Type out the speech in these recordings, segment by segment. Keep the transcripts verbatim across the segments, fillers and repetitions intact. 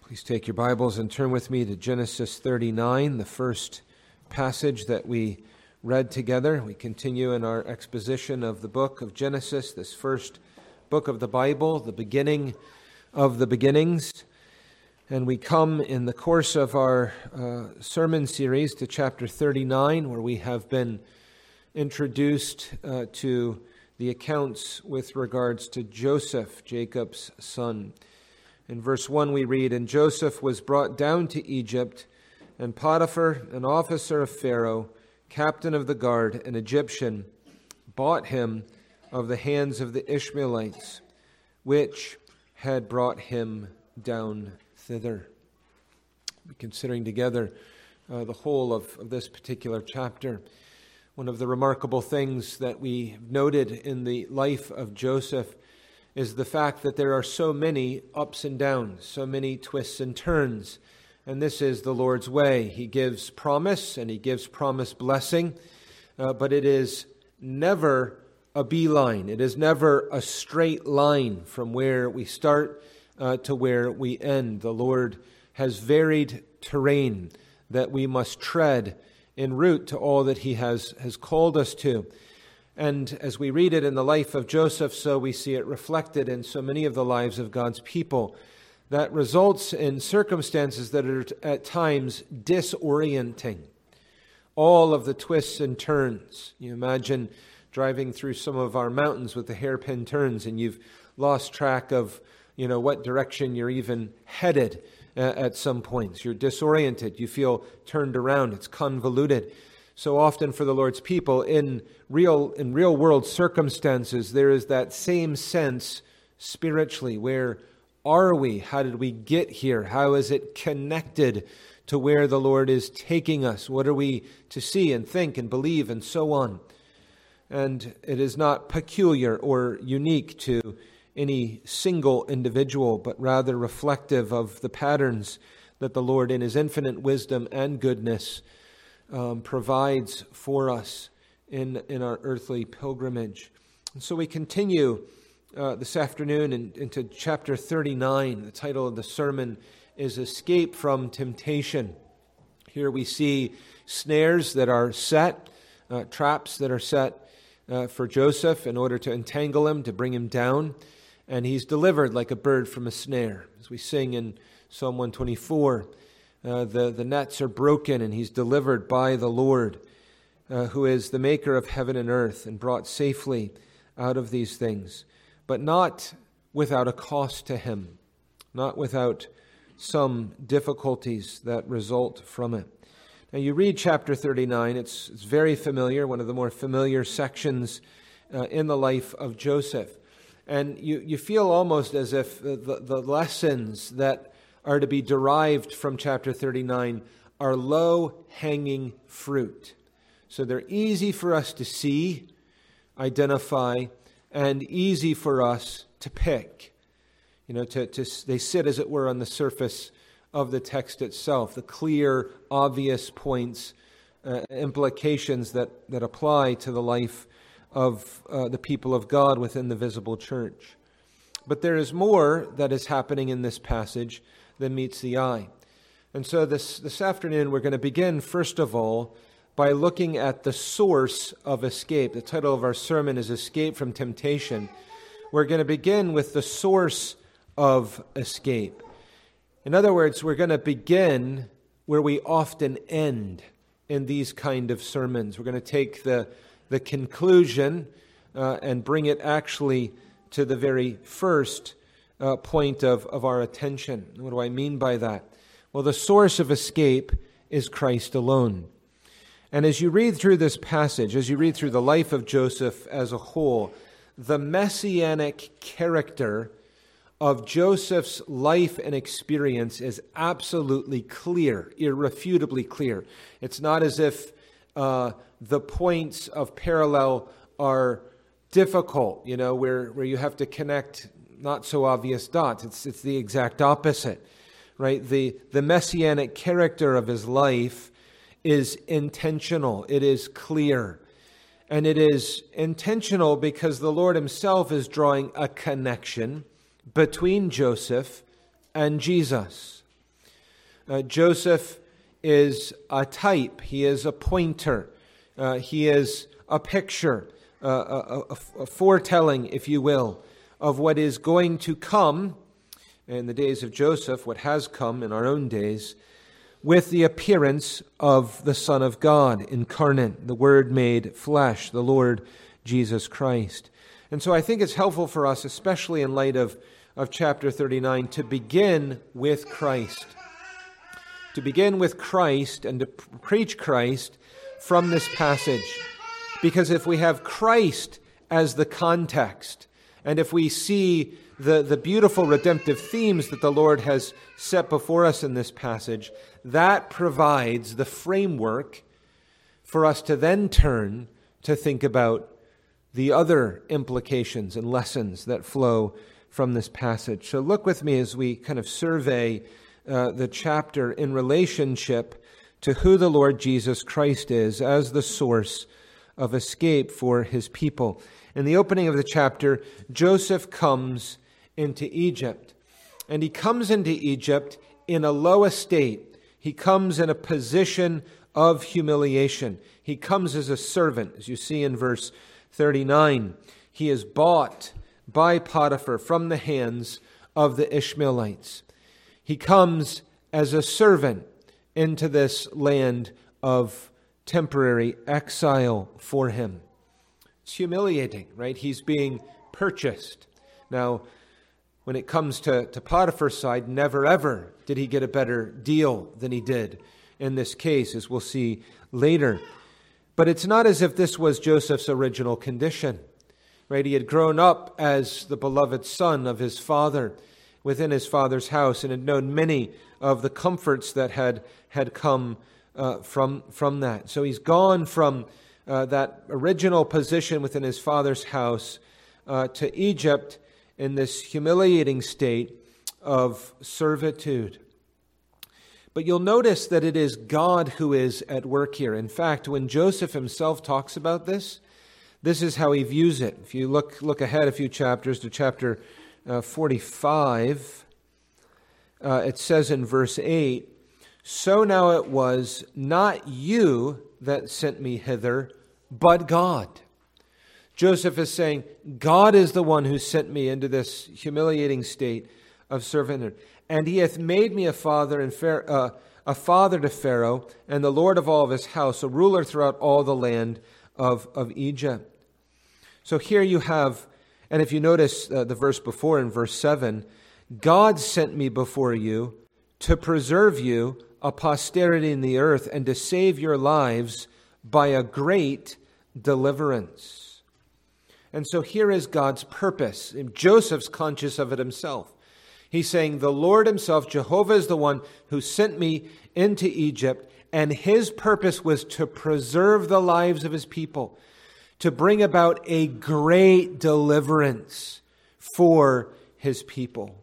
Please take your Bibles and turn with me to Genesis thirty-nine, the first passage that we read together. We continue in our exposition of the book of Genesis, this first book of the Bible, the beginning of the beginnings. And we come in the course of our uh, sermon series to chapter thirty-nine, where we have been introduced uh, to the accounts with regards to Joseph, Jacob's son. In verse one we read, "And Joseph was brought down to Egypt, and Potiphar, an officer of Pharaoh, captain of the guard, an Egyptian, bought him of the hands of the Ishmaelites, which had brought him down thither." We're considering together uh, the whole of, of this particular chapter. One of the remarkable things that we noted in the life of Joseph is the fact that there are so many ups and downs, so many twists and turns. And this is the Lord's way. He gives promise and he gives promise blessing, uh, but it is never a beeline. It is never a straight line from where we start uh, to where we end. The Lord has varied terrain that we must tread en route to all that he has, has called us to. And as we read it in the life of Joseph, so we see it reflected in so many of the lives of God's people. That results in circumstances that are at times disorienting. All of the twists and turns. You imagine driving through some of our mountains with the hairpin turns and you've lost track of, you know, what direction you're even headed uh, at some points. You're disoriented. You feel turned around. It's convoluted. So often for the Lord's people, in real in real world circumstances, there is that same sense spiritually. Where are we? How did we get here? How is it connected to where the Lord is taking us? What are we to see and think and believe and so on? And it is not peculiar or unique to any single individual, but rather reflective of the patterns that the Lord in his infinite wisdom and goodness Um, provides for us in, in our earthly pilgrimage. And so we continue uh, this afternoon in, into chapter thirty-nine. The title of the sermon is Escape from Temptation. Here we see snares that are set, uh, traps that are set uh, for Joseph in order to entangle him, to bring him down. And he's delivered like a bird from a snare. As we sing in Psalm one twenty-four, Uh, the, the nets are broken and he's delivered by the Lord, uh, who is the maker of heaven and earth, and brought safely out of these things, but not without a cost to him, not without some difficulties that result from it. Now you read chapter thirty-nine, it's, it's very familiar, one of the more familiar sections uh, in the life of Joseph. And you, you feel almost as if the, the, the lessons that are to be derived from chapter thirty-nine are low-hanging fruit. So they're easy for us to see, identify, and easy for us to pick. You know, to, to they sit, as it were, on the surface of the text itself, the clear, obvious points, uh, implications that, that apply to the life of uh, the people of God within the visible church. But there is more that is happening in this passage than meets the eye. And so this, this afternoon we're going to begin, first of all, by looking at the source of escape. The title of our sermon is Escape from Temptation. We're going to begin with the source of escape. In other words, we're going to begin where we often end in these kind of sermons. We're going to take the, the conclusion uh, and bring it actually to the very first Uh, point of, of our attention. What do I mean by that? Well, the source of escape is Christ alone. And as you read through this passage, as you read through the life of Joseph as a whole, the messianic character of Joseph's life and experience is absolutely clear, irrefutably clear. It's not as if uh, the points of parallel are difficult, you know, where, where you have to connect not so obvious dots. It's it's the exact opposite, right? The the messianic character of his life is intentional. It is clear. And it is intentional because the Lord himself is drawing a connection between Joseph and Jesus. Uh, Joseph is a type. He is a pointer. Uh, he is a picture, uh, a, a, a foretelling, if you will, of what is going to come in the days of Joseph, what has come in our own days, with the appearance of the Son of God incarnate, the Word made flesh, the Lord Jesus Christ. And so I think it's helpful for us, especially in light of, of chapter thirty-nine, to begin with Christ. To begin with Christ and to preach Christ from this passage. Because if we have Christ as the context, and if we see the, the beautiful redemptive themes that the Lord has set before us in this passage, that provides the framework for us to then turn to think about the other implications and lessons that flow from this passage. So look with me as we kind of survey uh, the chapter in relationship to who the Lord Jesus Christ is as the source of escape for his people. In the opening of the chapter, Joseph comes into Egypt. And he comes into Egypt in a low estate. He comes in a position of humiliation. He comes as a servant, as you see in verse thirty-nine. He is bought by Potiphar from the hands of the Ishmaelites. He comes as a servant into this land of temporary exile for him. It's humiliating, right? He's being purchased. Now, when it comes to, to Potiphar's side, never ever did he get a better deal than he did in this case, as we'll see later. But it's not as if this was Joseph's original condition, right? He had grown up as the beloved son of his father within his father's house and had known many of the comforts that had, had come uh, from, from that. So he's gone from uh, that original position within his father's house uh, to Egypt in this humiliating state of servitude. But you'll notice that it is God who is at work here. In fact, when Joseph himself talks about this, this is how he views it. If you look look ahead a few chapters to chapter uh, forty-five, uh, it says in verse eight, "So now it was not you that sent me hither, but God." Joseph is saying, God is the one who sent me into this humiliating state of servitude. And he hath made me a father and Pharaoh, uh, a father to Pharaoh, and the Lord of all of his house, a ruler throughout all the land of, of Egypt. So here you have, and if you notice uh, the verse before in verse seven, God sent me before you to preserve you a posterity in the earth and to save your lives by a great deliverance. And so here is God's purpose. Joseph's conscious of it himself. He's saying, the Lord himself, Jehovah, is the one who sent me into Egypt, and his purpose was to preserve the lives of his people, to bring about a great deliverance for his people.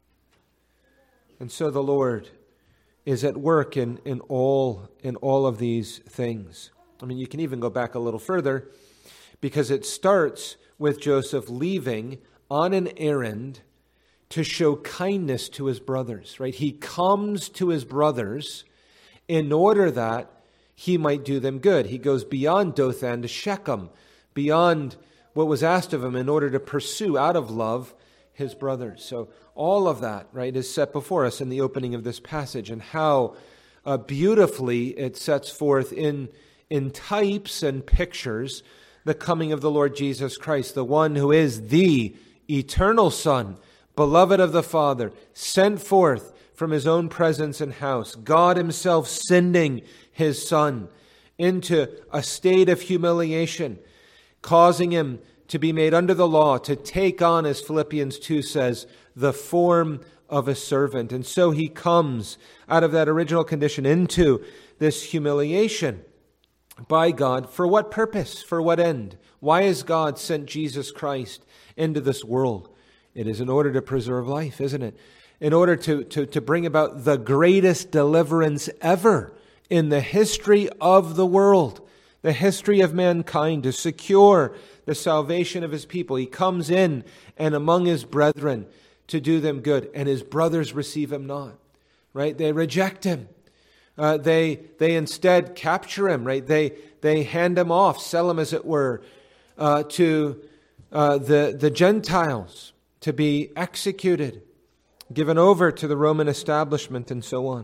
And so the Lord is at work in, in all in all of these things. I mean, you can even go back a little further, because it starts with Joseph leaving on an errand to show kindness to his brothers, right? He comes to his brothers in order that he might do them good. He goes beyond Dothan to Shechem, beyond what was asked of him in order to pursue out of love his brothers. So all of that, right, is set before us in the opening of this passage, and how uh, beautifully it sets forth in, in types and pictures the coming of the Lord Jesus Christ, the one who is the eternal Son, beloved of the Father, sent forth from his own presence and house, God himself sending his Son into a state of humiliation, causing him to be made under the law, to take on, as Philippians two says, the form of a servant. And so he comes out of that original condition into this humiliation by God. For what purpose? For what end? Why has God sent Jesus Christ into this world? It is in order to preserve life, isn't it? In order to, to, to bring about the greatest deliverance ever in the history of the world, the history of mankind, to secure the salvation of his people. He comes in and among his brethren to do them good, and his brothers receive him not. right? They reject him. Uh, they they instead capture him, right? They they hand him off, sell him, as it were, uh, to uh, the the Gentiles to be executed, given over to the Roman establishment, and so on.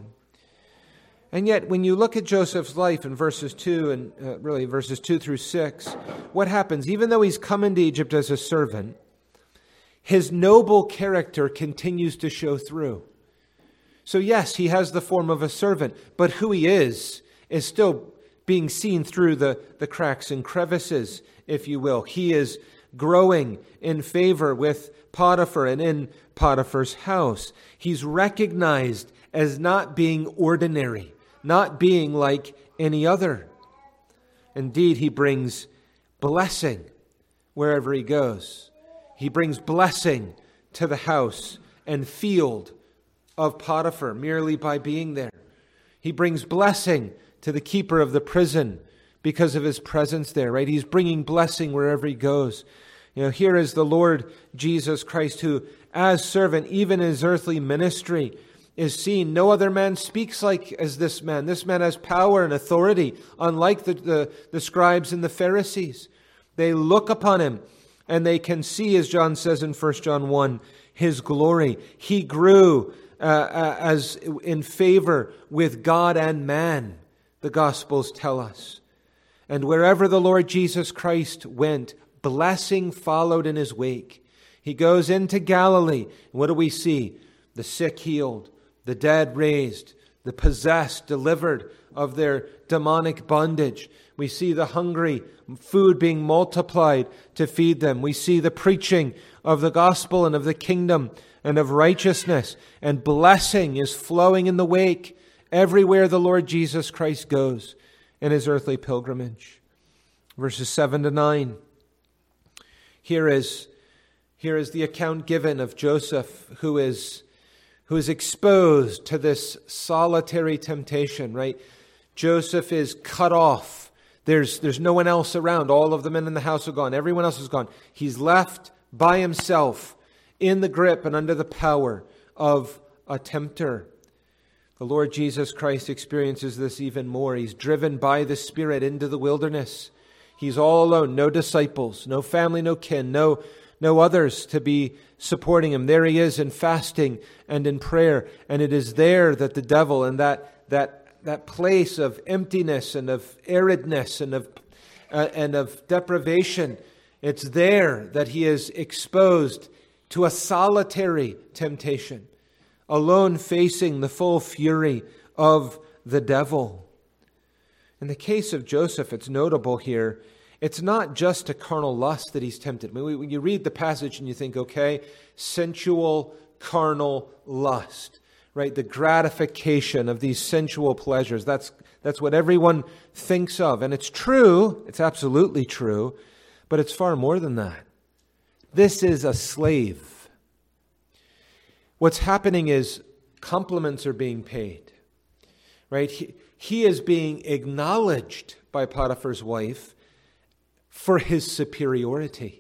And yet, when you look at Joseph's life in verses two and uh, really verses two through six, what happens? Even though he's come into Egypt as a servant, his noble character continues to show through. So yes, he has the form of a servant, but who he is is still being seen through the, the cracks and crevices, if you will. He is growing in favor with Potiphar and in Potiphar's house. He's recognized as not being ordinary, not being like any other. Indeed, he brings blessing wherever he goes. He brings blessing to the house and field of Potiphar merely by being there. He brings blessing to the keeper of the prison because of his presence there, right? He's bringing blessing wherever he goes. You know, here is the Lord Jesus Christ, who, as servant, even in his earthly ministry, is seen. No other man speaks like as this man. This man has power and authority, unlike the, the, the scribes and the Pharisees. They look upon him and they can see, as John says in First John one, his glory. He grew uh, uh, as in favor with God and man, the Gospels tell us. And wherever the Lord Jesus Christ went, blessing followed in his wake. He goes into Galilee. What do we see? The sick healed, the dead raised, the possessed delivered of their demonic bondage. We see the hungry, food being multiplied to feed them. We see the preaching of the gospel and of the kingdom and of righteousness. And blessing is flowing in the wake everywhere the Lord Jesus Christ goes in his earthly pilgrimage. Verses seven to nine. Here is, here is the account given of Joseph, who is who is exposed to this solitary temptation, right? Joseph is cut off. There's, there's no one else around. All of the men in the house are gone. Everyone else is gone. He's left by himself in the grip and under the power of a tempter. The Lord Jesus Christ experiences this even more. He's driven by the Spirit into the wilderness. He's all alone, no disciples, no family, no kin, no No others to be supporting him. There he is in fasting and in prayer. And it is there that the devil, and that that that place of emptiness and of aridness and of uh, and of deprivation, it's there that he is exposed to a solitary temptation, alone facing the full fury of the devil. In the case of Joseph, it's notable here, it's not just a carnal lust that he's tempted. I mean, when you read the passage and you think, okay, sensual, carnal lust, right? The gratification of these sensual pleasures. That's, that's what everyone thinks of. And it's true. It's absolutely true. But it's far more than that. This is a slave. What's happening is compliments are being paid, right? He, he is being acknowledged by Potiphar's wife for his superiority.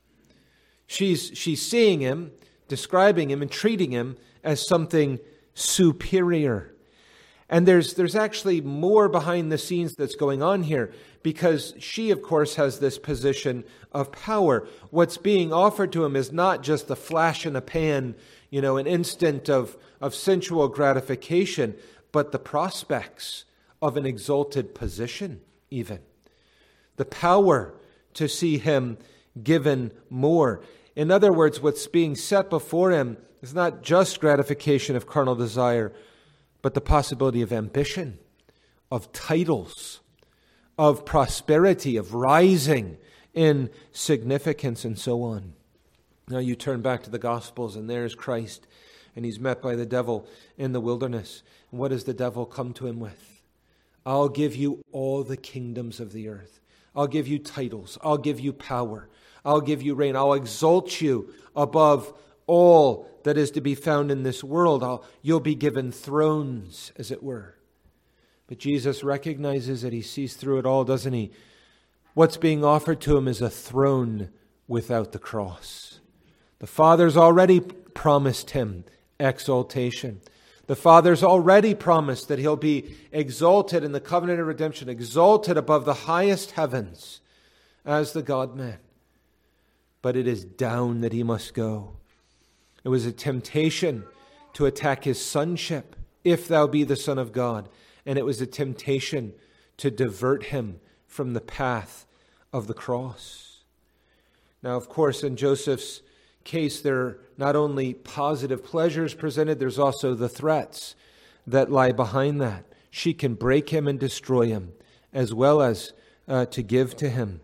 She's, she's seeing him, describing him, and treating him as something superior. And there's, there's actually more behind the scenes that's going on here, because she, of course, has this position of power. What's being offered to him is not just the flash in a pan, you know, an instant of, of sensual gratification, but the prospects of an exalted position, even. The power to see him given more. In other words, what's being set before him is not just gratification of carnal desire, but the possibility of ambition, of titles, of prosperity, of rising in significance, and so on. Now you turn back to the Gospels, and there's Christ, and he's met by the devil in the wilderness. And what does the devil come to him with? I'll give you all the kingdoms of the earth. I'll give you titles. I'll give you power. I'll give you reign. I'll exalt you above all that is to be found in this world. I'll, you'll be given thrones, as it were. But Jesus recognizes that he sees through it all, doesn't he? What's being offered to him is a throne without the cross. The Father's already promised him exaltation. The Father's already promised that he'll be exalted in the covenant of redemption, exalted above the highest heavens as the God-man. But it is down that he must go. It was a temptation to attack his sonship, if thou be the Son of God. And it was a temptation to divert him from the path of the cross. Now, of course, in Joseph's case, there are not only positive pleasures presented, there's also the threats that lie behind that. She can break him and destroy him, as well as uh, to give to him.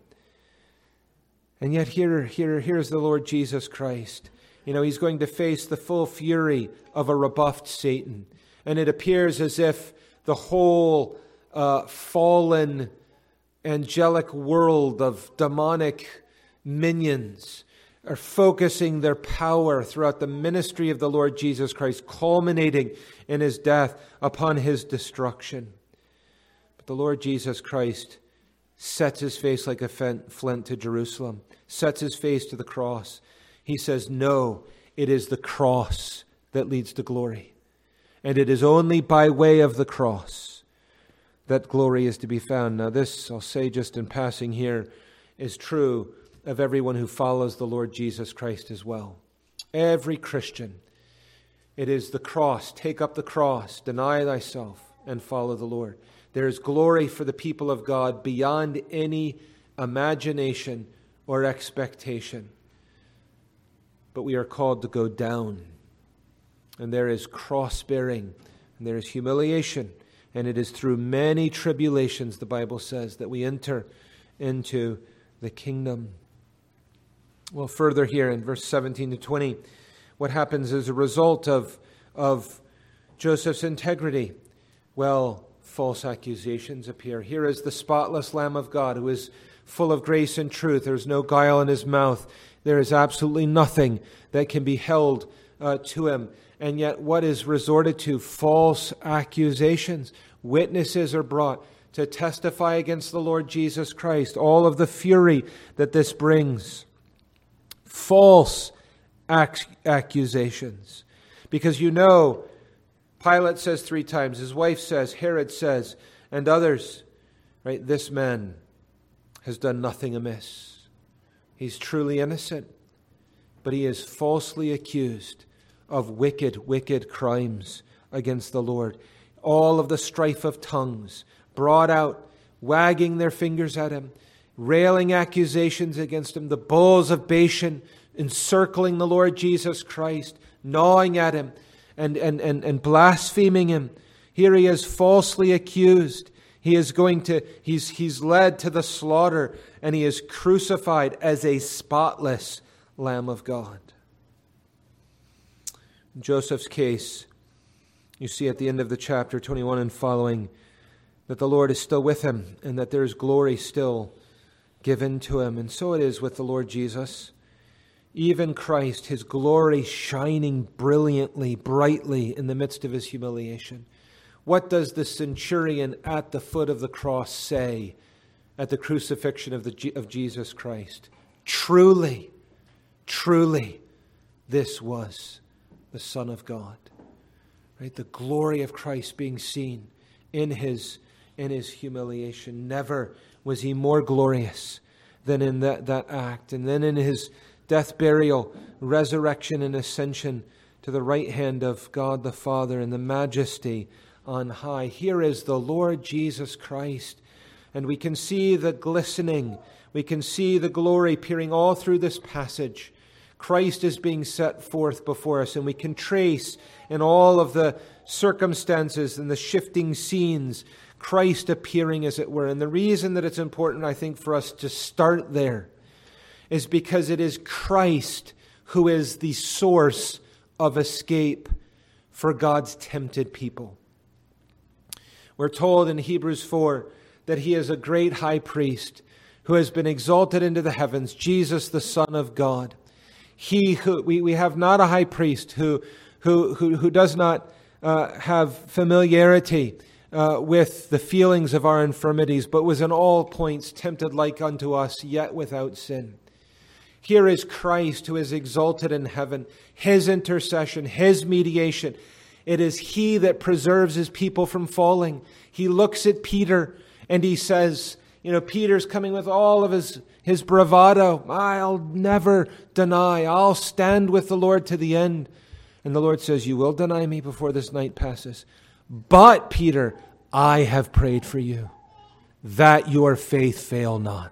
And yet here, here, here's the Lord Jesus Christ. You know, he's going to face the full fury of a rebuffed Satan. And it appears as if the whole uh, fallen angelic world of demonic minions are focusing their power throughout the ministry of the Lord Jesus Christ, culminating in his death upon his destruction. But the Lord Jesus Christ sets his face like a flint to Jerusalem, sets his face to the cross. He says, no, it is the cross that leads to glory. And it is only by way of the cross that glory is to be found. Now this, I'll say just in passing here, is true of everyone who follows the Lord Jesus Christ as well. Every Christian, it is the cross. Take up the cross, deny thyself, and follow the Lord. There is glory for the people of God beyond any imagination or expectation. But we are called to go down. And there is cross-bearing, and there is humiliation, and it is through many tribulations, the Bible says, that we enter into the kingdom. Well, further here in verse seventeen to twenty, what happens as a result of, of Joseph's integrity? Well, false accusations appear. Here is the spotless Lamb of God who is full of grace and truth. There is no guile in his mouth. There is absolutely nothing that can be held uh, to him. And yet what is resorted to? False accusations. Witnesses are brought to testify against the Lord Jesus Christ. All of the fury that this brings. False ac- accusations. Because you know, Pilate says three times, his wife says, Herod says, and others, right? This man has done nothing amiss. He's truly innocent, but he is falsely accused of wicked, wicked crimes against the Lord. All of the strife of tongues brought out, wagging their fingers at him, railing accusations against him, the bulls of Bashan encircling the Lord Jesus Christ, gnawing at him and, and, and, and blaspheming him. Here he is falsely accused. He is going to, he's, he's led to the slaughter, and he is crucified as a spotless Lamb of God. In Joseph's case, you see at the end of the chapter twenty-one and following that the Lord is still with him and that there is glory still given to him. And so it is with the Lord Jesus. Even Christ, his glory shining brilliantly, brightly in the midst of his humiliation. What does the centurion at the foot of the cross say at the crucifixion of, the, of Jesus Christ? Truly, truly, this was the Son of God. Right? The glory of Christ being seen in his, in his humiliation. Never was he more glorious than in that, that act. And then in his death, burial, resurrection, and ascension to the right hand of God the Father in the majesty on high. Here is the Lord Jesus Christ. And we can see the glistening, we can see the glory peering all through this passage. Christ is being set forth before us, and we can trace in all of the circumstances and the shifting scenes Christ appearing, as it were. And the reason that it's important, I think, for us to start there is because it is Christ who is the source of escape for God's tempted people. We're told in Hebrews four that he is a great high priest who has been exalted into the heavens, Jesus, the Son of God. He who we, we have not a high priest who who who, who does not uh, have familiarity uh, with the feelings of our infirmities, but was in all points tempted like unto us, yet without sin. Here is Christ who is exalted in heaven, his intercession, his mediation. It is He that preserves His people from falling. He looks at Peter and He says, you know, Peter's coming with all of his, his bravado. I'll never deny. I'll stand with the Lord to the end. And the Lord says, you will deny me before this night passes. But, Peter, I have prayed for you, that your faith fail not.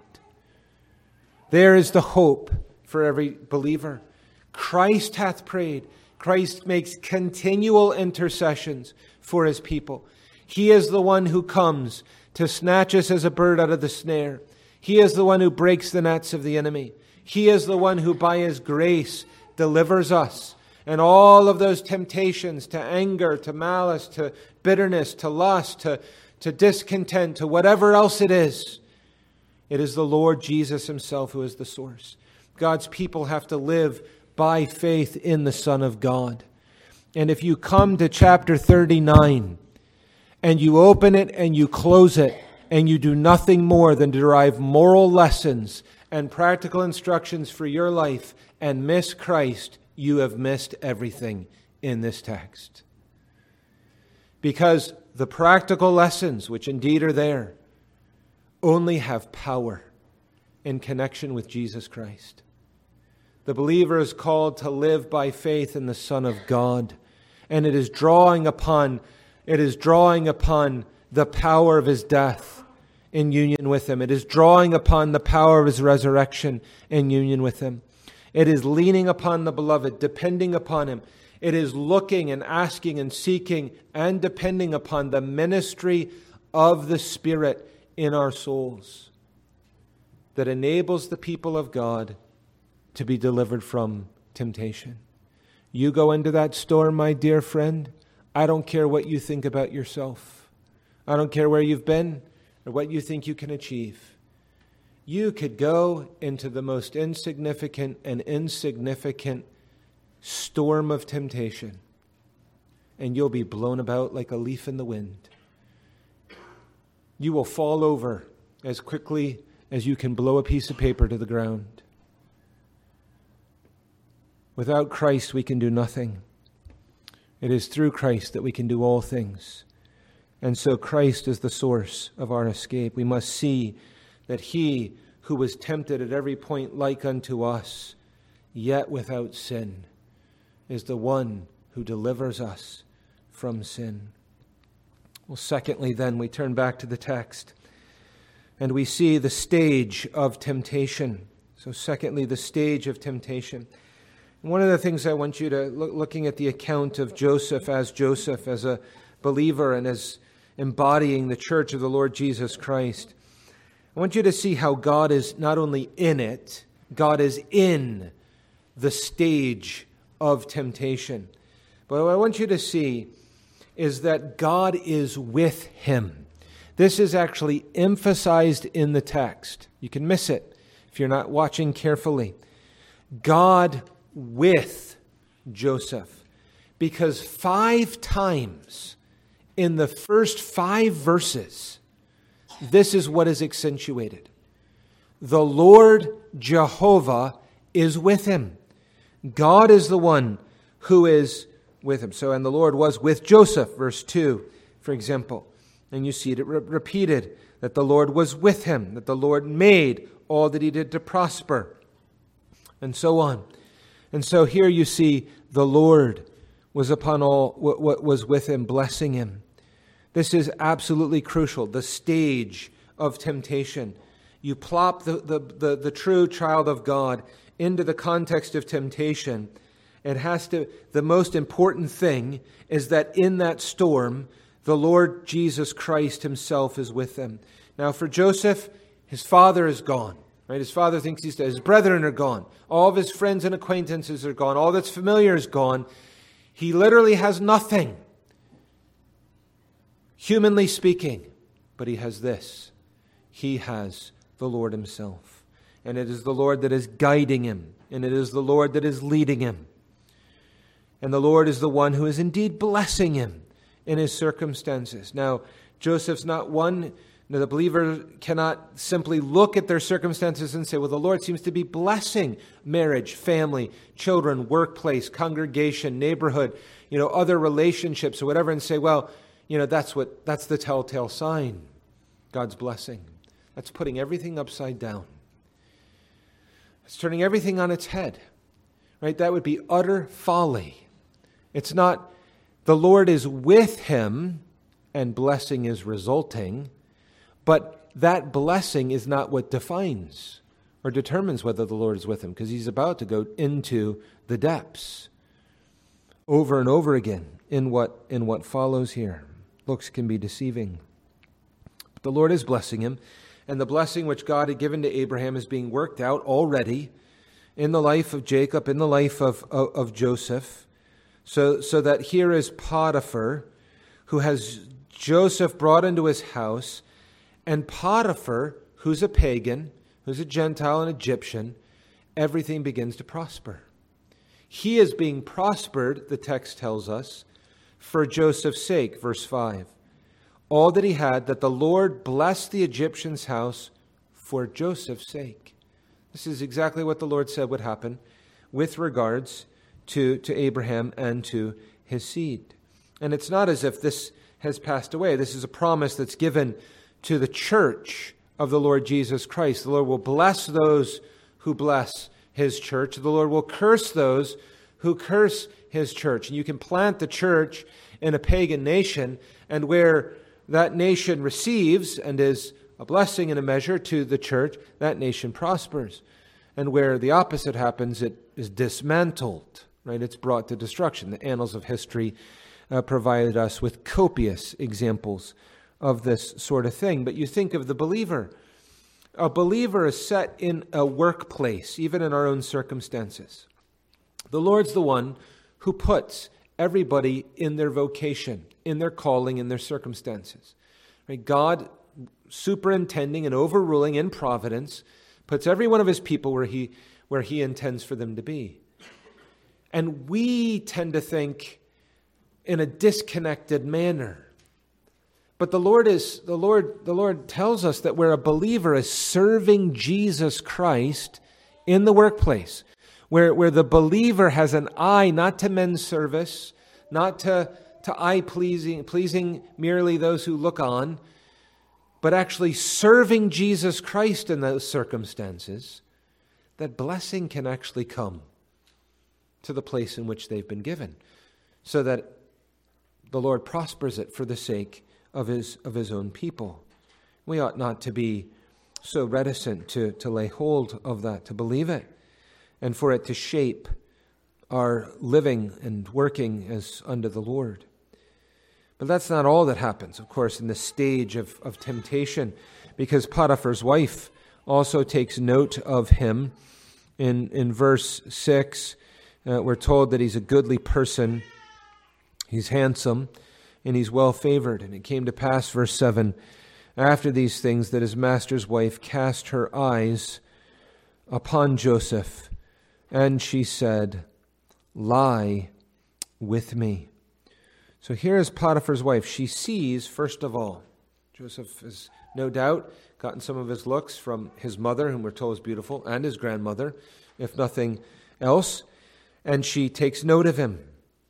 There is the hope for every believer. Christ hath prayed. Christ makes continual intercessions for His people. He is the one who comes to snatch us as a bird out of the snare. He is the one who breaks the nets of the enemy. He is the one who by His grace delivers us. And all of those temptations to anger, to malice, to bitterness, to lust, to, to discontent, to whatever else it is, it is the Lord Jesus Himself who is the source. God's people have to live by faith in the Son of God. And if you come to chapter thirty-nine, and you open it and you close it, and you do nothing more than derive moral lessons and practical instructions for your life and miss Christ, you have missed everything in this text. Because the practical lessons, which indeed are there, only have power in connection with Jesus Christ. The believer is called to live by faith in the Son of God, and it is drawing upon It is drawing upon the power of His death in union with Him. It is drawing upon the power of His resurrection in union with Him. It is leaning upon the Beloved, depending upon Him. It is looking and asking and seeking and depending upon the ministry of the Spirit in our souls that enables the people of God to be delivered from temptation. You go into that storm, my dear friend, I don't care what you think about yourself. I don't care where you've been or what you think you can achieve. You could go into the most insignificant and insignificant storm of temptation, and you'll be blown about like a leaf in the wind. You will fall over as quickly as you can blow a piece of paper to the ground. Without Christ, we can do nothing. It is through Christ that we can do all things. And so Christ is the source of our escape. We must see that He who was tempted at every point like unto us, yet without sin, is the one who delivers us from sin. Well, secondly, then, we turn back to the text, and we see the stage of temptation. So secondly, the stage of temptation. One of the things I want you to, look, looking at the account of Joseph as Joseph, as a believer and as embodying the church of the Lord Jesus Christ, I want you to see how God is not only in it, God is in the stage of temptation. But what I want you to see is that God is with him. This is actually emphasized in the text. You can miss it if you're not watching carefully. God with Joseph, because five times in the first five verses, this is what is accentuated. The Lord Jehovah is with him. God is the one who is with him. So, and the Lord was with Joseph, verse two, for example. And you see it re- repeated, that the Lord was with him, that the Lord made all that he did to prosper, and so on. And so here you see the Lord was upon all what was with him, blessing him. This is absolutely crucial, the stage of temptation. You plop the, the, the, the true child of God into the context of temptation. It has to, the most important thing is that in that storm, the Lord Jesus Christ himself is with them. Now for Joseph, his father is gone. Right? His father thinks he's dead. His brethren are gone. All of his friends and acquaintances are gone. All that's familiar is gone. He literally has nothing, humanly speaking. But he has this. He has the Lord himself. And it is the Lord that is guiding him. And it is the Lord that is leading him. And the Lord is the one who is indeed blessing him in his circumstances. Now, Joseph's not one, You know, the believer cannot simply look at their circumstances and say, well, the Lord seems to be blessing marriage, family, children, workplace, congregation, neighborhood, you know, other relationships or whatever, and say, well, you know, that's what that's the telltale sign, God's blessing. That's putting everything upside down. It's turning everything on its head, right? That would be utter folly. It's not the Lord is with him and blessing is resulting, but that blessing is not what defines or determines whether the Lord is with him, because he's about to go into the depths over and over again in what in what follows here. Looks can be deceiving. But the Lord is blessing him, and the blessing which God had given to Abraham is being worked out already in the life of Jacob, in the life of, of, of Joseph, so, so that here is Potiphar, who has Joseph brought into his house, and Potiphar, who's a pagan, who's a Gentile, an Egyptian, everything begins to prosper. He is being prospered, the text tells us, for Joseph's sake, verse five. All that he had, that the Lord blessed the Egyptian's house for Joseph's sake. This is exactly what the Lord said would happen with regards to, to Abraham and to his seed. And it's not as if this has passed away. This is a promise that's given to the church of the Lord Jesus Christ. The Lord will bless those who bless his church. The Lord will curse those who curse his church. And you can plant the church in a pagan nation, and where that nation receives and is a blessing in a measure to the church, that nation prospers. And where the opposite happens, it is dismantled, right? It's brought to destruction. The annals of history uh, provided us with copious examples of this sort of thing. But you think of the believer. A believer is set in a workplace, even in our own circumstances. The Lord's the one who puts everybody in their vocation, in their calling, in their circumstances. Right? God, superintending and overruling in providence, puts every one of his people where he, where he intends for them to be. And we tend to think in a disconnected manner. But the Lord is the Lord the Lord tells us that where a believer is serving Jesus Christ in the workplace, where, where the believer has an eye not to men's service, not to, to eye pleasing pleasing merely those who look on, but actually serving Jesus Christ in those circumstances, that blessing can actually come to the place in which they've been given, so that the Lord prospers it for the sake of his of his own people. We ought not to be so reticent to, to lay hold of that, to believe it, and for it to shape our living and working as under the Lord. But that's not all that happens, of course, in the stage of, of temptation, because Potiphar's wife also takes note of him. In, in verse six, uh, we're told that he's a goodly person, he's handsome, and he's well favored. And it came to pass, verse seven, after these things, that his master's wife cast her eyes upon Joseph, and she said, lie with me. So here is Potiphar's wife. She sees, first of all, Joseph has no doubt gotten some of his looks from his mother, whom we're told is beautiful, and his grandmother, if nothing else. And she takes note of him.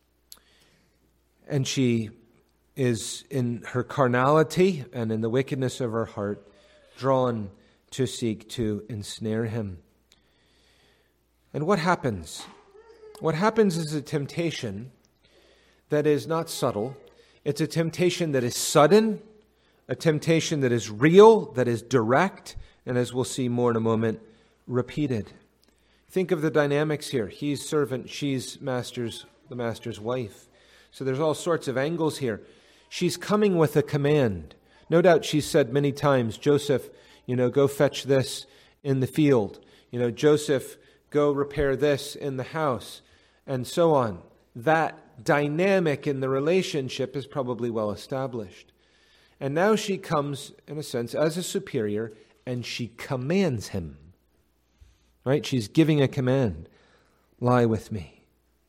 And she is, in her carnality and in the wickedness of her heart, drawn to seek to ensnare him. And what happens? What happens is a temptation that is not subtle. It's a temptation that is sudden, a temptation that is real, that is direct, and as we'll see more in a moment, repeated. Think of the dynamics here. He's servant, she's master's, the master's wife. So there's all sorts of angles here. She's coming with a command. No doubt she's said many times, Joseph, you know, go fetch this in the field. You know, Joseph, go repair this in the house, and so on. That dynamic in the relationship is probably well established. And now she comes, in a sense, as a superior, and she commands him. Right? She's giving a command. Lie with me.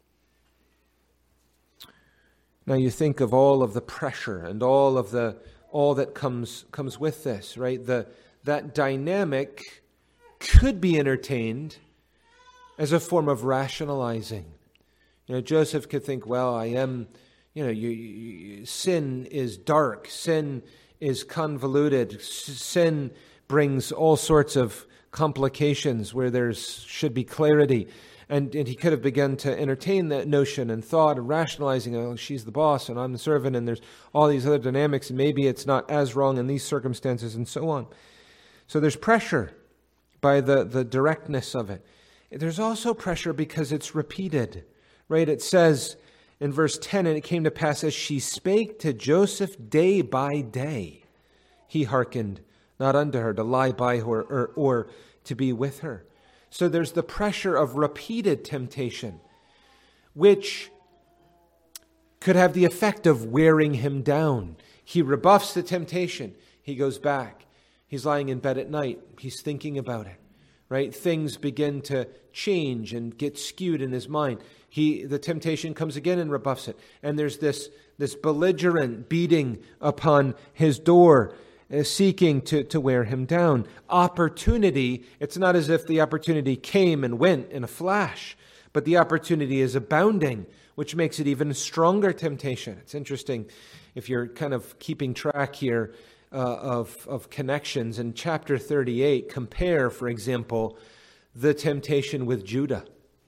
Now you think of all of the pressure and all of the all that comes comes with this, right? The that dynamic could be entertained as a form of rationalizing. You know, Joseph could think, well, I am, you know, you, you, sin is dark, sin is convoluted, sin brings all sorts of complications where there's should be clarity. And, and he could have begun to entertain that notion and thought and rationalizing, oh, she's the boss and I'm the servant and there's all these other dynamics and maybe it's not as wrong in these circumstances and so on. So there's pressure by the, the directness of it. There's also pressure because it's repeated, right? It says in verse ten, and it came to pass as she spake to Joseph day by day, he hearkened not unto her to lie by her or, or to be with her. So there's the pressure of repeated temptation, which could have the effect of wearing him down. He rebuffs the temptation. He goes back. He's lying in bed at night. He's thinking about it, right? Things begin to change and get skewed in his mind. He, the temptation comes again and rebuffs it. And there's this, this belligerent beating upon his door, seeking to, to wear him down. Opportunity, it's not as if the opportunity came and went in a flash, but the opportunity is abounding, which makes it even a stronger temptation. It's interesting if you're kind of keeping track here uh, of, of connections. In chapter thirty-eight, compare, for example, the temptation with Judah.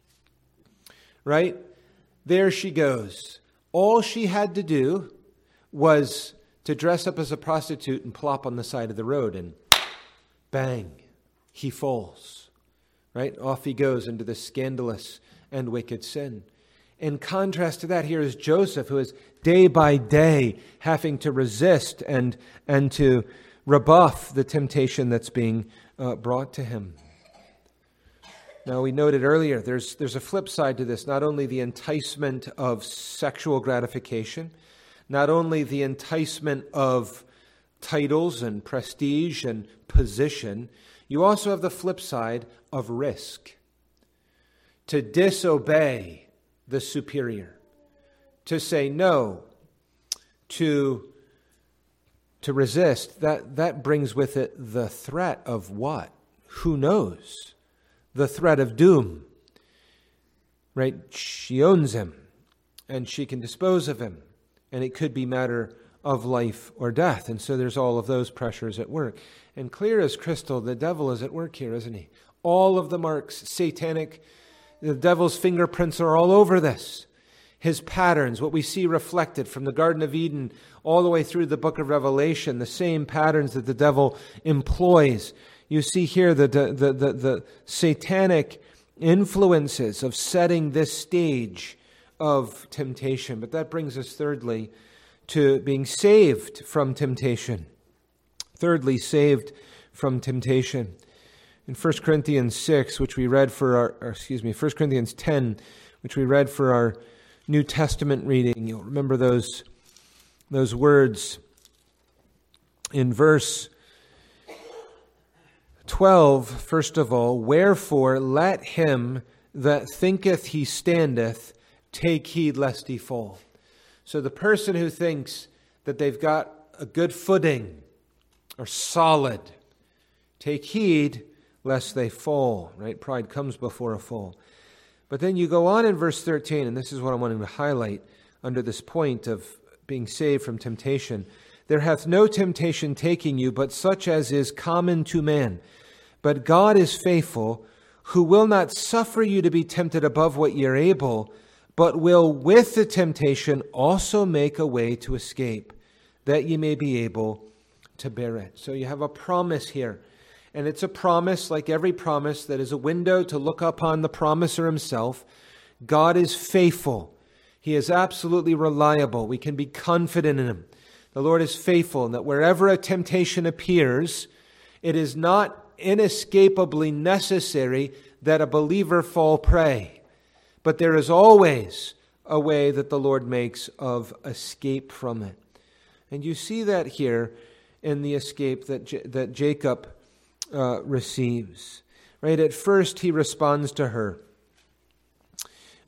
Right? There she goes. All she had to do was to dress up as a prostitute and plop on the side of the road, and bang, he falls. Right? Off he goes into this scandalous and wicked sin. In contrast to that, here is Joseph, who is day by day having to resist and, and to rebuff the temptation that's being uh, brought to him. Now, we noted earlier, there's, there's a flip side to this. Not only the enticement of sexual gratification, not only the enticement of titles and prestige and position, you also have the flip side of risk. To disobey the superior, to say no, to, to resist, that, that brings with it the threat of what? Who knows? The threat of doom. Right? She owns him, and she can dispose of him. And it could be matter of life or death. And so there's all of those pressures at work. And clear as crystal, the devil is at work here, isn't he? All of the marks, satanic, the devil's fingerprints are all over this. His patterns, what we see reflected from the Garden of Eden all the way through the book of Revelation, the same patterns that the devil employs. You see here the, the, the, the, the satanic influences of setting this stage of temptation. But that brings us thirdly to being saved from temptation. Thirdly, saved from temptation. In First Corinthians six, which we read for our, or excuse me, First Corinthians ten, which we read for our New Testament reading, you'll remember those, those words in verse twelve, first of all, wherefore let him that thinketh he standeth take heed lest he fall. So the person who thinks that they've got a good footing or solid, take heed lest they fall, right? Pride comes before a fall. But then you go on in verse thirteen, and this is what I'm wanting to highlight under this point of being saved from temptation. There hath no temptation taking you, but such as is common to man. But God is faithful, who will not suffer you to be tempted above what ye are able, but will with the temptation also make a way to escape, that ye may be able to bear it. So you have a promise here. And it's a promise, like every promise, that is a window to look upon the promiser himself. God is faithful. He is absolutely reliable. We can be confident in him. The Lord is faithful, and that wherever a temptation appears, it is not inescapably necessary that a believer fall prey. But there is always a way that the Lord makes of escape from it. And you see that here in the escape that J- that Jacob uh, receives. Right? At first he responds to her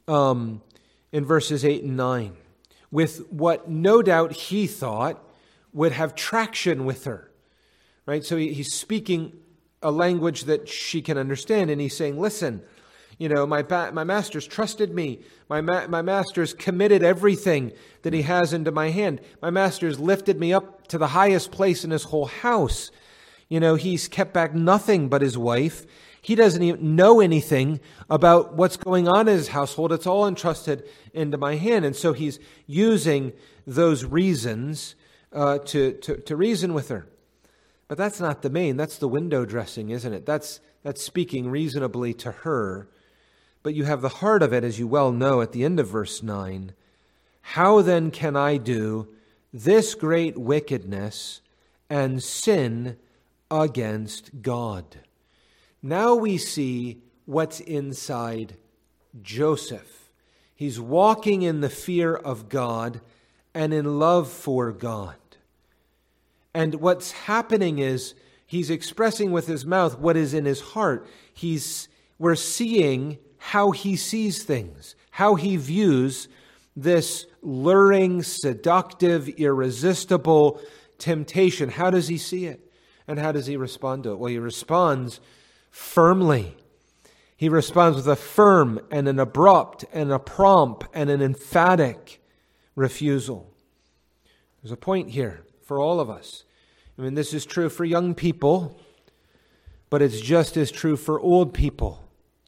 um, in verses eight and nine with what no doubt he thought would have traction with her, right? So he, he's speaking a language that she can understand, and he's saying, listen, you know, my ba- my master's trusted me. My ma- my master's committed everything that he has into my hand. My master's lifted me up to the highest place in his whole house. You know, he's kept back nothing but his wife. He doesn't even know anything about what's going on in his household. It's all entrusted into my hand. And so he's using those reasons uh, to, to, to reason with her. But that's not the main. That's the window dressing, isn't it? That's, that's speaking reasonably to her. But you have the heart of it, as you well know, at the end of verse nine. How then can I do this great wickedness and sin against God? Now we see what's inside Joseph. He's walking in the fear of God and in love for God. And what's happening is he's expressing with his mouth what is in his heart. He's, we're seeing how he sees things, how he views this luring, seductive, irresistible temptation. How does he see it? And how does he respond to it? Well, he responds firmly. He responds with a firm and an abrupt and a prompt and an emphatic refusal. There's a point here for all of us. I mean, this is true for young people, but it's just as true for old people.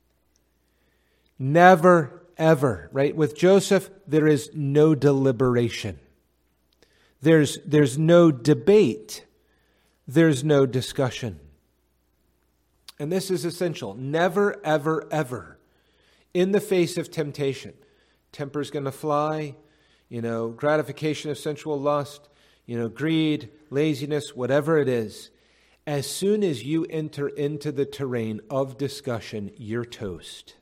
Never, ever, right? With Joseph, there is no deliberation. There's, there's no debate. There's no discussion. And this is essential. Never, ever, ever, in the face of temptation, temper's going to fly, you know, gratification of sensual lust, you know, greed, laziness, whatever it is. As soon as you enter into the terrain of discussion, you're toast.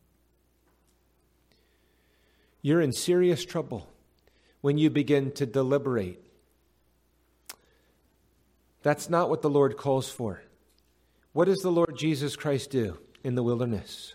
You're in serious trouble when you begin to deliberate. That's not what the Lord calls for. What does the Lord Jesus Christ do in the wilderness?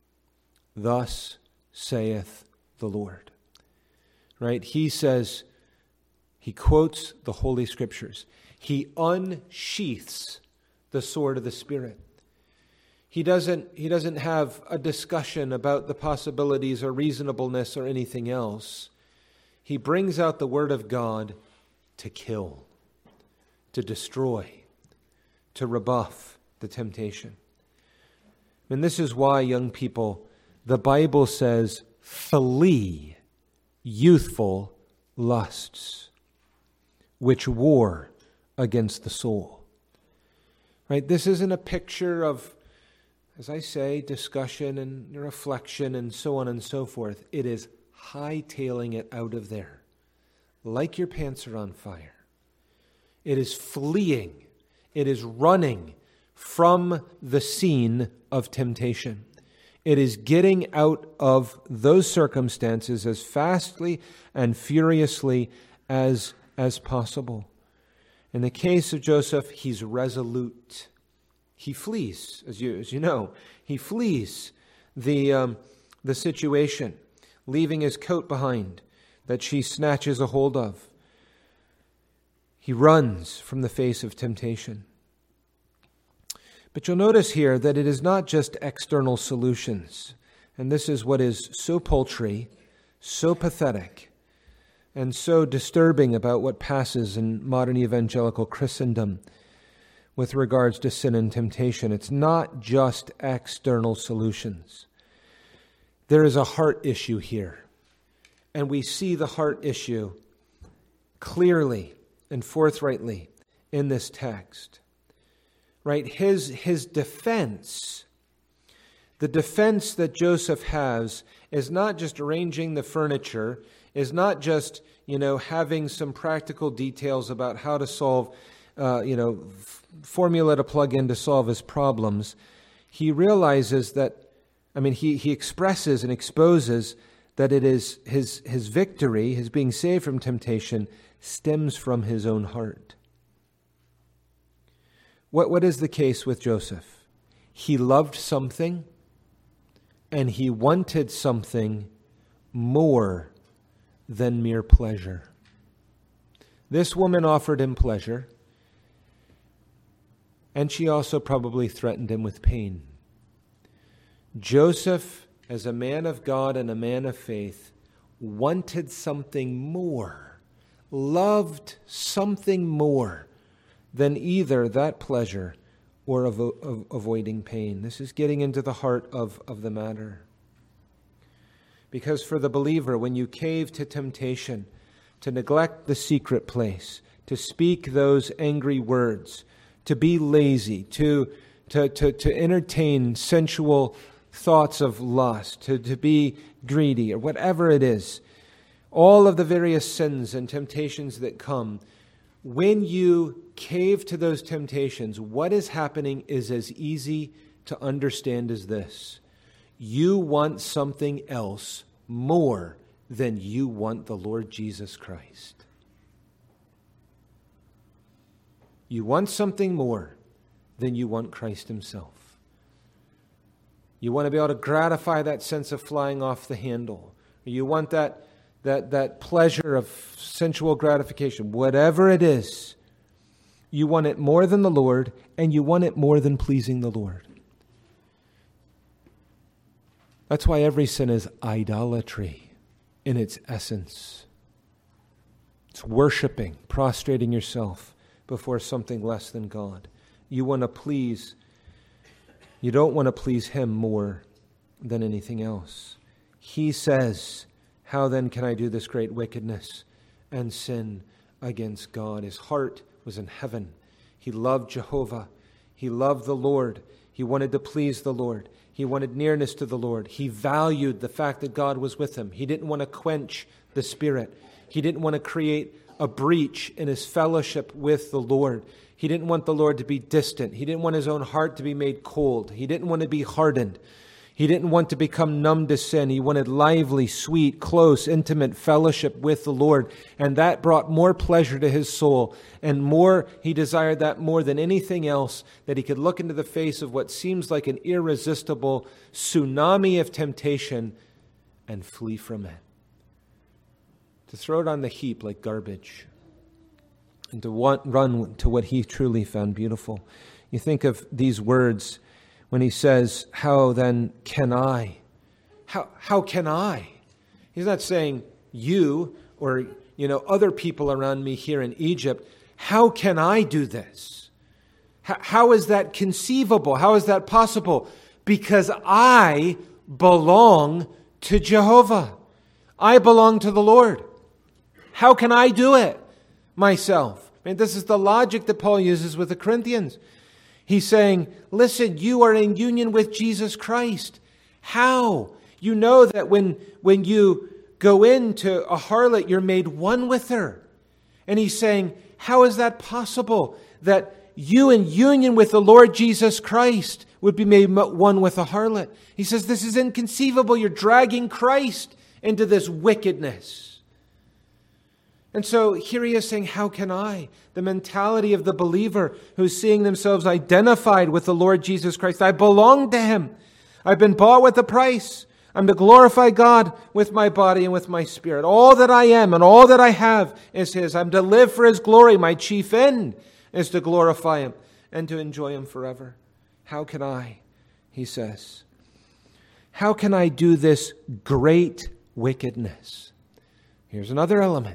Thus saith the Lord. Right? He says, he quotes the Holy Scriptures. He unsheaths the sword of the Spirit. He doesn't, he doesn't have a discussion about the possibilities or reasonableness or anything else. He brings out the Word of God to kill, to destroy, to rebuff the temptation. And this is why, young people, the Bible says, flee youthful lusts, which war against the soul. Right? This isn't a picture of, as I say, discussion and reflection and so on and so forth. It is hightailing it out of there, like your pants are on fire. It is fleeing. It is running from the scene of temptation. It is getting out of those circumstances as fastly and furiously as, as possible. In the case of Joseph, he's resolute. He flees, as you, as you know. He flees the, um, the situation, leaving his coat behind that she snatches a hold of. He runs from the face of temptation. But you'll notice here that it is not just external solutions. And this is what is so paltry, so pathetic, and so disturbing about what passes in modern evangelical Christendom with regards to sin and temptation. It's not just external solutions. There is a heart issue here. And we see the heart issue clearly and forthrightly in this text. Right? His, his defense, the defense that Joseph has is not just arranging the furniture, is not just, you know, having some practical details about how to solve, uh, you know, f- formula to plug in to solve his problems. He realizes that, I mean, he, he expresses and exposes that it is his, his victory, his being saved from temptation, stems from his own heart. What, what is the case with Joseph? He loved something, and he wanted something more than mere pleasure. This woman offered him pleasure, and she also probably threatened him with pain. Joseph, as a man of God and a man of faith, wanted something more, loved something more than either that pleasure or of, of avoiding pain. This is getting into the heart of, of the matter. Because for the believer, when you cave to temptation, to neglect the secret place, to speak those angry words, to be lazy, to, to, to, to entertain sensual thoughts of lust, to, to be greedy, or whatever it is, all of the various sins and temptations that come, when you cave to those temptations, what is happening is as easy to understand as this. You want something else more than you want the Lord Jesus Christ. You want something more than you want Christ himself. You want to be able to gratify that sense of flying off the handle. You want that, that, that pleasure of sensual gratification. Whatever it is, you want it more than the Lord, and you want it more than pleasing the Lord. That's why every sin is idolatry in its essence. It's worshiping, prostrating yourself before something less than God. You want to please You don't want to please him more than anything else. He says, how then can I do this great wickedness and sin against God? His heart was in heaven. He loved Jehovah. He loved the Lord. He wanted to please the Lord. He wanted nearness to the Lord. He valued the fact that God was with him. He didn't want to quench the Spirit. He didn't want to create a breach in his fellowship with the Lord. He didn't want the Lord to be distant. He didn't want his own heart to be made cold. He didn't want to be hardened. He didn't want to become numb to sin. He wanted lively, sweet, close, intimate fellowship with the Lord. And that brought more pleasure to his soul. And more, he desired that more than anything else, that he could look into the face of what seems like an irresistible tsunami of temptation and flee from it. To throw it on the heap like garbage. And to want, run to what he truly found beautiful. You think of these words when he says, how then can I? How, how can I? He's not saying you or you know other people around me here in Egypt. How can I do this? How, how is that conceivable? How is that possible? Because I belong to Jehovah. I belong to the Lord. How can I do it myself? I mean, this is the logic that Paul uses with the Corinthians. He's saying, listen, you are in union with Jesus Christ. How? You know that when, when you go into a harlot, you're made one with her. And he's saying, how is that possible? That you in union with the Lord Jesus Christ would be made one with a harlot. He says, this is inconceivable. You're dragging Christ into this wickedness. And so here he is saying, how can I? The mentality of the believer who's seeing themselves identified with the Lord Jesus Christ. I belong to him. I've been bought with a price. I'm to glorify God with my body and with my spirit. All that I am and all that I have is his. I'm to live for his glory. My chief end is to glorify him and to enjoy him forever. How can I? He says. How can I do this great wickedness? Here's another element.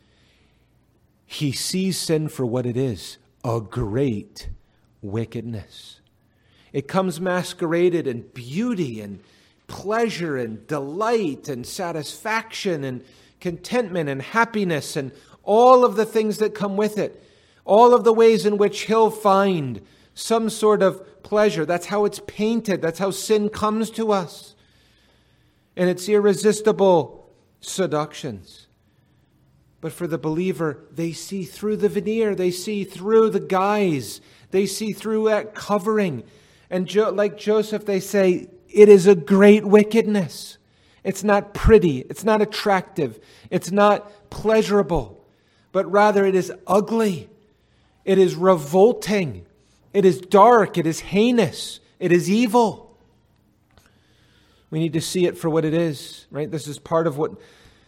He sees sin for what it is, a great wickedness. It comes masqueraded in beauty and pleasure and delight and satisfaction and contentment and happiness and all of the things that come with it. All of the ways in which he'll find some sort of pleasure. That's how it's painted. That's how sin comes to us. And it's irresistible seductions. But for the believer, they see through the veneer. They see through the guise. They see through that covering. And jo- like Joseph, they say, it is a great wickedness. It's not pretty. It's not attractive. It's not pleasurable. But rather it is ugly. It is revolting. It is dark. It is heinous. It is evil. We need to see it for what it is, right? This is part of what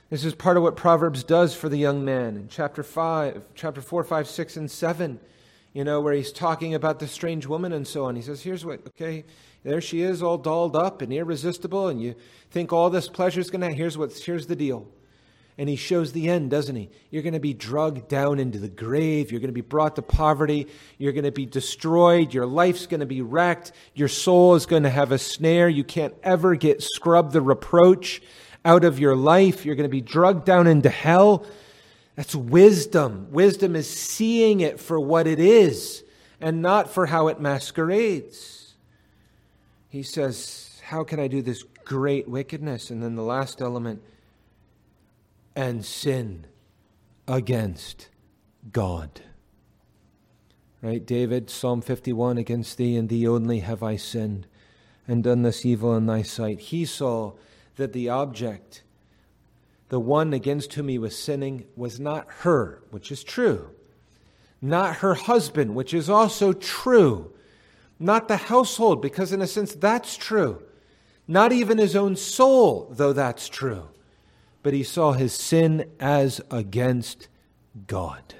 This is part of what Proverbs does for the young man. In chapter five, chapter four, five, six, and seven, you know, where he's talking about the strange woman and so on. He says, here's what, okay, there she is all dolled up and irresistible, and you think all this pleasure is going to, here's what, here's the deal. And he shows the end, doesn't he? You're going to be drugged down into the grave. You're going to be brought to poverty. You're going to be destroyed. Your life's going to be wrecked. Your soul is going to have a snare. You can't ever get scrubbed the reproach out of your life. You're going to be drugged down into hell. That's wisdom. Wisdom is seeing it for what it is and not for how it masquerades. He says, how can I do this great wickedness? And then the last element, and sin against God. Right? David, Psalm fifty-one, against thee and thee only have I sinned and done this evil in thy sight. He saw that the object, the one against whom he was sinning, was not her, which is true. Not her husband, which is also true. Not the household, because in a sense that's true. Not even his own soul, though that's true. But he saw his sin as against God.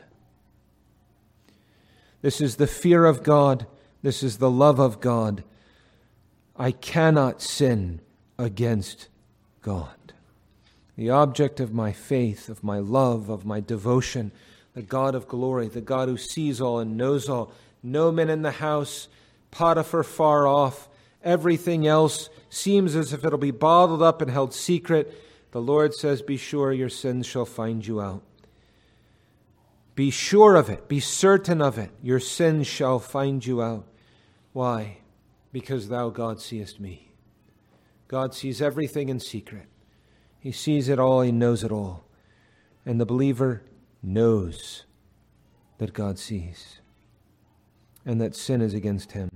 This is the fear of God. This is the love of God. I cannot sin against God. The object of my faith, of my love, of my devotion, the God of glory, the God who sees all and knows all, no men in the house, Potiphar far off, everything else seems as if it'll be bottled up and held secret. The Lord says, be sure your sins shall find you out. Be sure of it. Be certain of it. Your sins shall find you out. Why? Because thou, God, seest me. God sees everything in secret. He sees it all. He knows it all. And the believer knows that God sees and that sin is against him.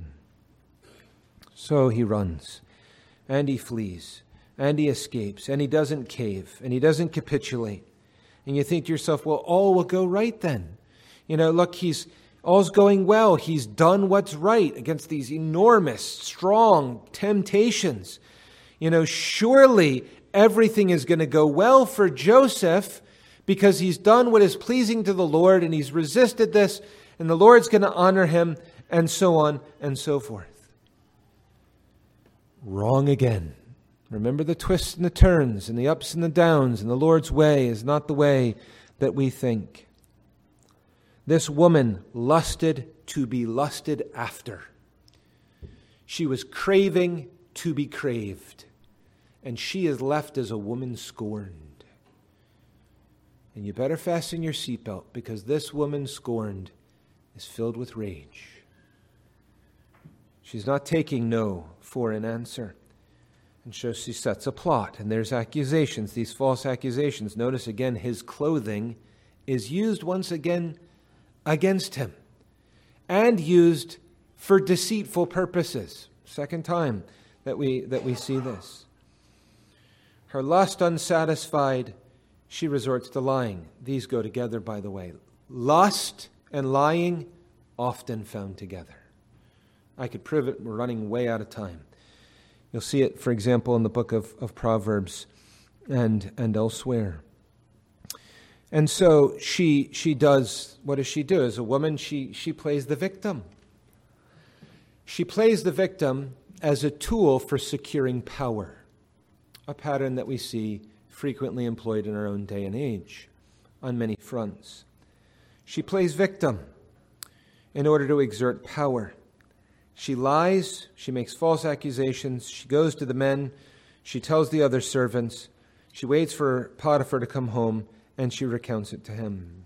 So he runs and he flees. And he escapes, and he doesn't cave, and he doesn't capitulate. And you think to yourself, well, all will go right then. You know, look, he's all's going well. He's done what's right against these enormous, strong temptations. You know, surely everything is going to go well for Joseph because he's done what is pleasing to the Lord, and he's resisted this, and the Lord's going to honor him, and so on and so forth. Wrong again. Remember the twists and the turns and the ups and the downs, and the Lord's way is not the way that we think. This woman lusted to be lusted after. She was craving to be craved, and she is left as a woman scorned. And you better fasten your seatbelt, because this woman scorned is filled with rage. She's not taking no for an answer. And so she sets a plot, and there's accusations, these false accusations. Notice again, his clothing is used once again against him and used for deceitful purposes. Second time that we that we see this. Her lust unsatisfied, she resorts to lying. These go together, by the way. Lust and lying often found together. I could prove it. We're running way out of time. You'll see it, for example, in the book of, of Proverbs and, and elsewhere. And so she she does, what does she do? As a woman, she, she plays the victim. She plays the victim as a tool for securing power, a pattern that we see frequently employed in our own day and age on many fronts. She plays victim in order to exert power. She lies, she makes false accusations, she goes to the men, she tells the other servants, she waits for Potiphar to come home, and she recounts it to him.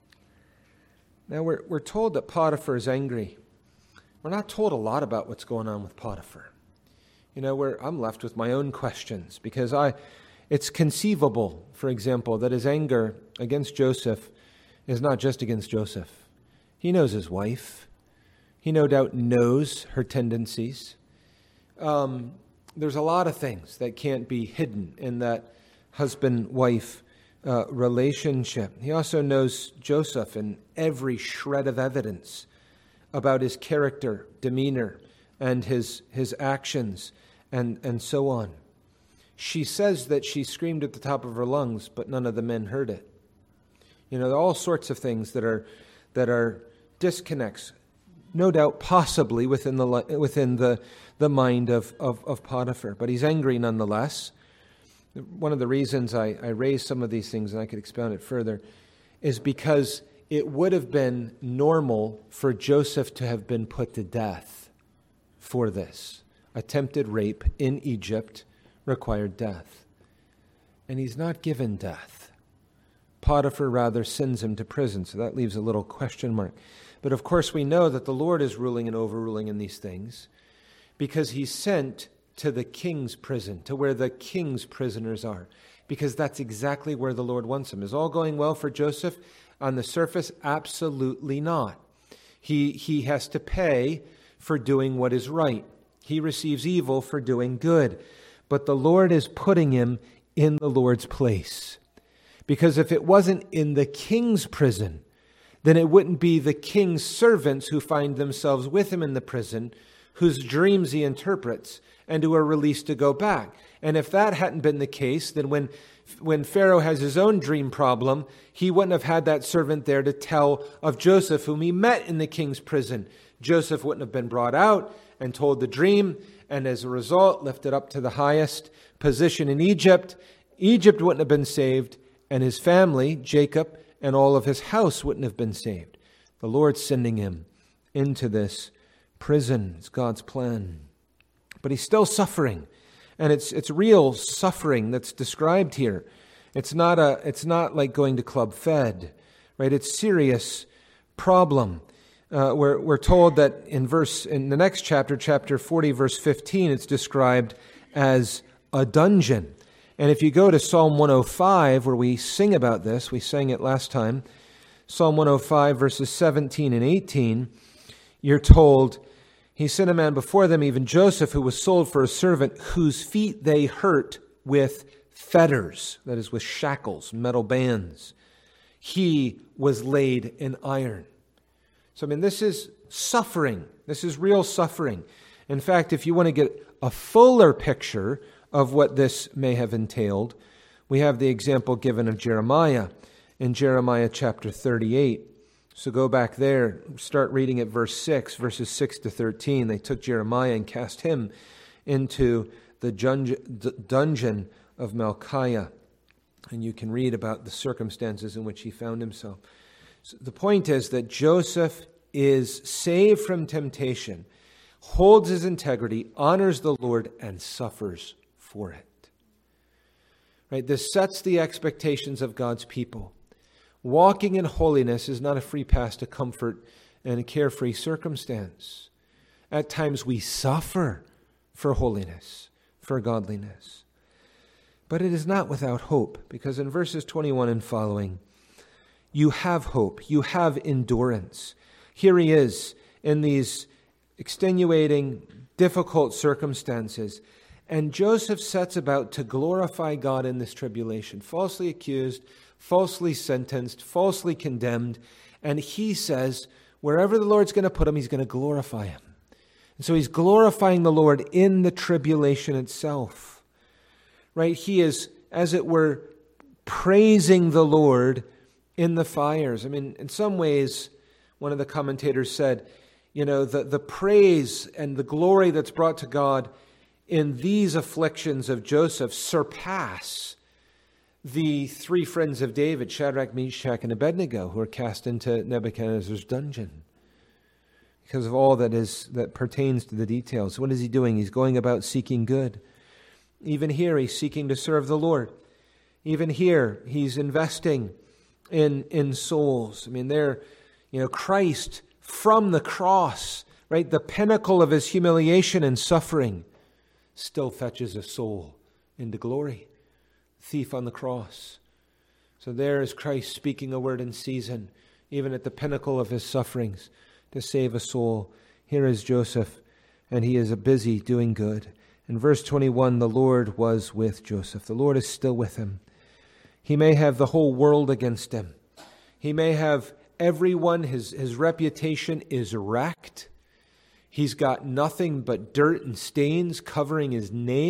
Now we're, we're told that Potiphar is angry. We're not told a lot about what's going on with Potiphar. You know, we're, I'm left with my own questions, because I, it's conceivable, for example, that his anger against Joseph is not just against Joseph. He knows his wife. He no doubt knows her tendencies. Um, there's a lot of things that can't be hidden in that husband-wife uh, relationship. He also knows Joseph in every shred of evidence about his character, demeanor, and his his actions, and, and so on. she says that she screamed at the top of her lungs, but none of the men heard it. You know, there are all sorts of things that are that are disconnects, no doubt, possibly within the within the the mind of, of, of Potiphar. But he's angry nonetheless. One of the reasons I, I raise some of these things, and I could expound it further, is because it would have been normal for Joseph to have been put to death for this. Attempted rape in Egypt required death. And he's not given death. Potiphar rather sends him to prison, so that leaves a little question mark. But of course we know that the Lord is ruling and overruling in these things because he's sent to the king's prison, to where the king's prisoners are, because that's exactly where the Lord wants him. Is all going well for Joseph? On the surface, absolutely not. He, he has to pay for doing what is right. He receives evil for doing good. But the Lord is putting him in the Lord's place. Because if it wasn't in the king's prison, then it wouldn't be the king's servants who find themselves with him in the prison, whose dreams he interprets, and who are released to go back. And if that hadn't been the case, then when when Pharaoh has his own dream problem, he wouldn't have had that servant there to tell of Joseph, whom he met in the king's prison. Joseph wouldn't have been brought out and told the dream, and as a result, lifted up to the highest position in Egypt. Egypt wouldn't have been saved, and his family, Jacob, and all of his house wouldn't have been saved. The Lord sending him into this prison. It's God's plan. But he's still suffering. And it's it's real suffering that's described here. It's not a it's not like going to Club Fed, right? It's serious problem. Uh, we're we're told that in verse in the next chapter, chapter forty, verse fifteen, it's described as a dungeon. And if you go to Psalm one oh five, where we sing about this, we sang it last time, Psalm one oh five, verses seventeen and eighteen, you're told, he sent a man before them, even Joseph, who was sold for a servant, whose feet they hurt with fetters, that is, with shackles, metal bands. He was laid in iron. So, I mean, this is suffering. This is real suffering. In fact, if you want to get a fuller picture of what this may have entailed, we have the example given of Jeremiah in Jeremiah chapter thirty-eight. So go back there, start reading at verse six, verses six to thirteen. They took Jeremiah and cast him into the dungeon of Malchiah. And you can read about the circumstances in which he found himself. So the point is that Joseph is saved from temptation, holds his integrity, honors the Lord, and suffers for it. Right? This sets the expectations of God's people. Walking in holiness is not a free pass to comfort and a carefree circumstance. At times we suffer for holiness, for godliness. But it is not without hope, because in verses twenty-one and following, you have hope, you have endurance. Here he is in these extenuating, difficult circumstances, and Joseph sets about to glorify God in this tribulation, falsely accused, falsely sentenced, falsely condemned, and he says, wherever the Lord's going to put him, he's going to glorify him. And so he's glorifying the Lord in the tribulation itself. Right? He is, as it were, praising the Lord in the fires. I mean, in some ways, one of the commentators said, you know, the, the praise and the glory that's brought to God in these afflictions of Joseph surpass the three friends of David, Shadrach, Meshach, and Abednego, who are cast into Nebuchadnezzar's dungeon because of all that is that pertains to the details. What is he doing? He's going about seeking good. Even here, he's seeking to serve the Lord. Even here, he's investing in in souls. I mean, they're, you know, Christ from the cross, right, the pinnacle of his humiliation and suffering, still fetches a soul into glory. Thief on the cross. So there is Christ speaking a word in season, even at the pinnacle of his sufferings, to save a soul. Here is Joseph, and he is busy doing good. In verse twenty-one, the Lord was with Joseph. The Lord is still with him. He may have the whole world against him. He may have everyone, his, his reputation is wrecked. He's got nothing but dirt and stains covering his name.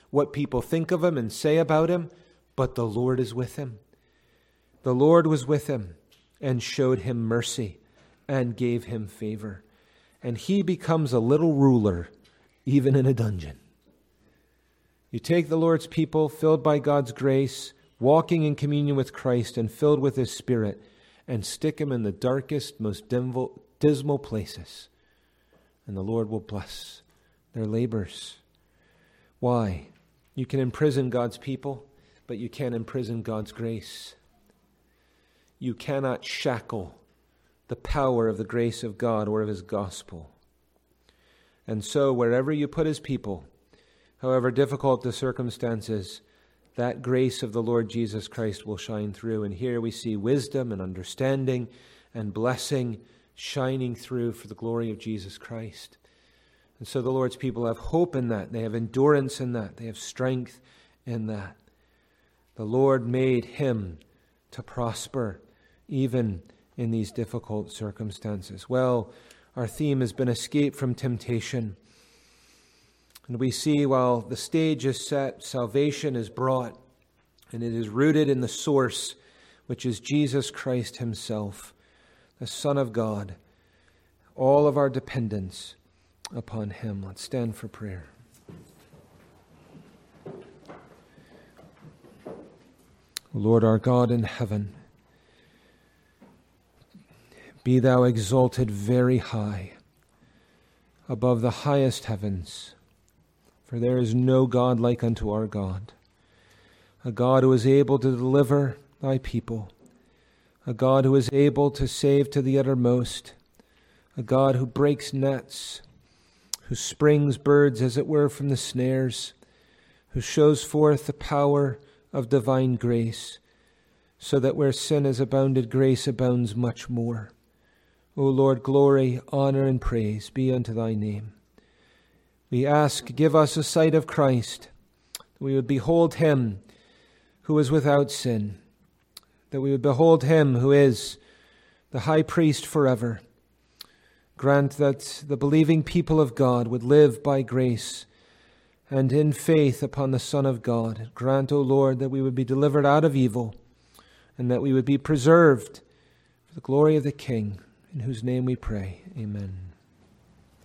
what people think of him and say about him, but the Lord is with him. The Lord was with him and showed him mercy and gave him favor. And he becomes a little ruler, even in a dungeon. You take the Lord's people, filled by God's grace, walking in communion with Christ and filled with his Spirit, and stick him in the darkest, most dismal places. And the Lord will bless their labors. Why? You can imprison God's people, but you can't imprison God's grace. You cannot shackle the power of the grace of God or of his gospel. And so wherever you put his people, however difficult the circumstances, that grace of the Lord Jesus Christ will shine through. And here we see wisdom and understanding and blessing shining through for the glory of Jesus Christ. And so the Lord's people have hope in that. They have endurance in that. They have strength in that. The Lord made him to prosper even in these difficult circumstances. Well, our theme has been escape from temptation. And we see while the stage is set, salvation is brought, and it is rooted in the source, which is Jesus Christ himself, the Son of God. All of our dependence upon him. Let's stand for prayer. Lord our God in heaven, be thou exalted very high, above the highest heavens, for there is no God like unto our God, a God who is able to deliver thy people, a God who is able to save to the uttermost, a God who breaks nets, who springs birds as it were from the snares, who shows forth the power of divine grace, so that where sin has abounded, grace abounds much more. O Lord, glory, honor, and praise be unto thy name. We ask, give us a sight of Christ, that we would behold him who is without sin, that we would behold him who is the high priest forever. Grant that the believing people of God would live by grace and in faith upon the Son of God. Grant, O Lord, that we would be delivered out of evil and that we would be preserved for the glory of the King, in whose name we pray. Amen.